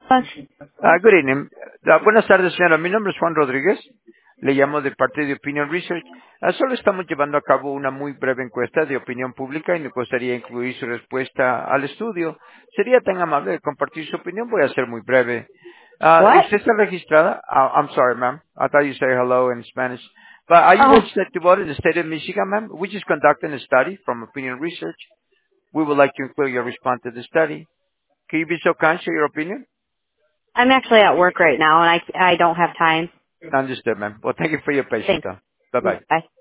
Good evening. Buenas tardes, señora. Mi nombre es Juan Rodríguez. Le llamo de parte de Opinion Research. Solo estamos llevando a cabo una muy breve encuesta de opinión pública y me gustaría incluir su respuesta al estudio. ¿Sería tan amable de compartir su opinión? Voy a ser muy breve. What? ¿Usted está registrada? I'm sorry, ma'am. I thought you said hello in Spanish. But are you Oh, registered to vote in the state of Michigan, ma'am? We just conducted a study from Opinion Research. We would like to include your response to the study. Can you be so kind, share your opinion? I'm actually at work right now, and I don't have time. Understood, ma'am. Well, thank you for your patience, Thanks. though. Bye-bye. Bye.